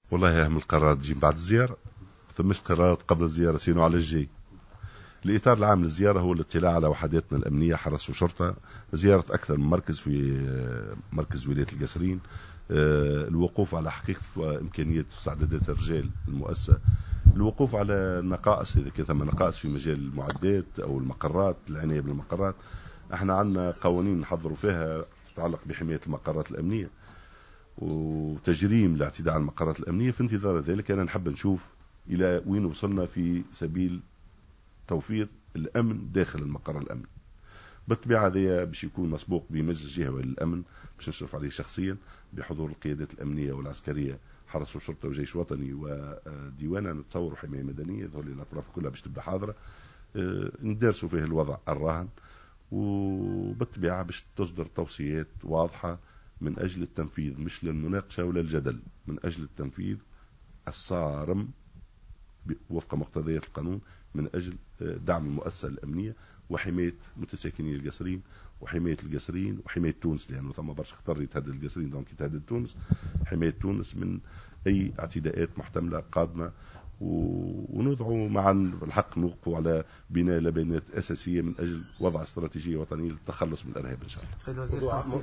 والله أهم القرارات تجي بعد الزيارة، فمش قرارات قبل الزيارة سينو على الجاي. الإطار العام للزيارة هو الاطلاع على وحداتنا الأمنية، حرس وشرطة، زيارة أكثر من مركز في مركز ولاية القصرين، الوقوف على حقيقة وإمكانية استعدادات الرجال المؤسسة، الوقوف على نقائص إذا كان ثم نقائص في مجال المعدات أو المقرات، العناية بالمقرات. احنا عندنا قوانين نحضروا فيها تتعلق بحماية المقرات الأمنية وتجريم الاعتداء على المقرات الأمنية. في انتظار ذلك أنا نحب نشوف إلى وين وصلنا في سبيل توفير الأمن داخل المقر الأمني. بالطبيعة هذا باش يكون مسبوق بمجلس جهوي للأمن باش نشرف عليه شخصيا بحضور القيادات الأمنية والعسكرية، حرس وشرطة وجيش وطني وديوانا نتصور حماية مدنية، ذول الأطراف كلها باش تبقى حاضرة. ندرسوا فيه الوضع الراهن، وبالطبيعة باش تصدر توصيات واضحة من أجل التنفيذ، مش للمناقشة ولا الجدل، من أجل التنفيذ الصارم وفق مقتضيات القانون من أجل دعم المؤسسة الأمنية وحماية متساكني القصرين وحماية القصرين وحماية تونس، لأنه ثم برشا خطر يتهدد القصرين دونك يتهدد تونس، حماية تونس من أي اعتداءات محتملة قادمة. ونوضعوا معا الحق نوقفوا على بناء لبنات أساسية من أجل وضع استراتيجية وطنية للتخلص من الإرهاب إن شاء الله.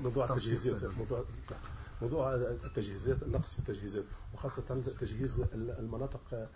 موضوع التجهيزات، النقص في التجهيزات وخاصة تجهيز المناطق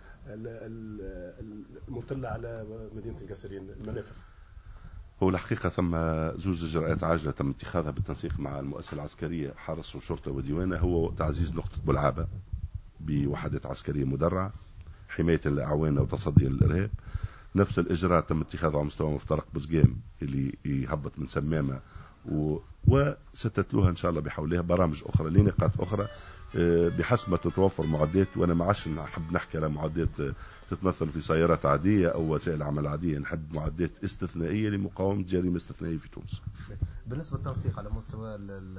المطلة على مدينة القصرين، المنافذ. هو الحقيقة ثم زوج إجراءات عاجلة تم اتخاذها بالتنسيق مع المؤسسة العسكرية حرس وشرطة وديوانة، هو تعزيز نقطة بلعابة بوحدات عسكرية مدرعة حماية لأعواننا وتصدي للإرهاب. نفس الإجراء تم اتخاذه على مستوى مفترق بوزقام اللي يهبط من سمامة، وستتلوها إن شاء الله بحولها برامج أخرى لنقاط أخرى بحسب ما تتوفر معدات. وأنا ما عادش نحب نحكي على معدات تتمثل في سيارات عادية أو وسائل عمل عادية، نحب معدات استثنائية لمقاومة جريمة استثنائية في تونس. بالنسبة للتنسيق على مستوى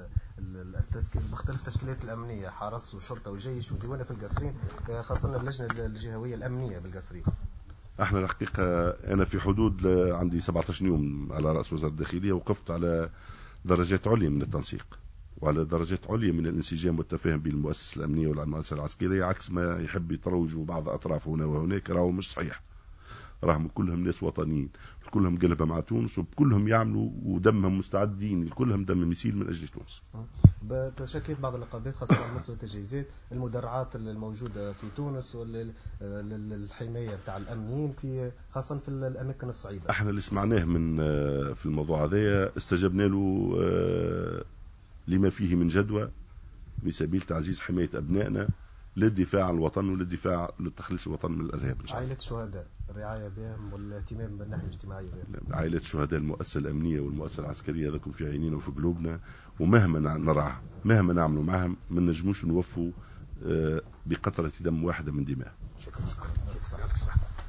مختلف التشكيلات الأمنية، حرس وشرطة وجيش وديوانة في القصرين، خاصة اللجنة الجهوية الأمنية بالقصرين، احنا الحقيقة أنا في حدود عندي 17 يوم على رأس وزارة الداخلية وقفت على درجات عليا من التنسيق وعلى درجات عليا من الانسجام والتفاهم بين المؤسسة الأمنية والمؤسسة العسكرية، عكس ما يحب يتروجوا بعض أطراف هنا وهناك. راهو مش صحيح، راهم كلهم ناس وطنيين، كلهم قلبها مع تونس وكلهم يعملوا ودمهم مستعدين، كلهم دم يسيل من أجل تونس. بتشكيل بعض العقبات خاصة على مستوى التجهيزات، المدرعات الموجودة في تونس والحماية بتاع الأمنيين في خاصة في الأماكن الصعيبة. احنا اللي سمعناه من في الموضوع هذا استجبنا له لما فيه من جدوى بسبيل تعزيز حماية أبنائنا للدفاع عن الوطن وللدفاع للتخليص الوطن من الإرهاب إن شاء الله. عائلة الشهداء الرعاية بهم والاهتمام بالناحية الاجتماعية بهم. عائلة الشهداء المؤسسة الأمنية والمؤسسة العسكرية هذاكم في عينينا وفي قلوبنا، ومهما نرعى مهما نعملوا معهم من نجموش نوفوا بقطرة دم واحدة من دماء. شكرا.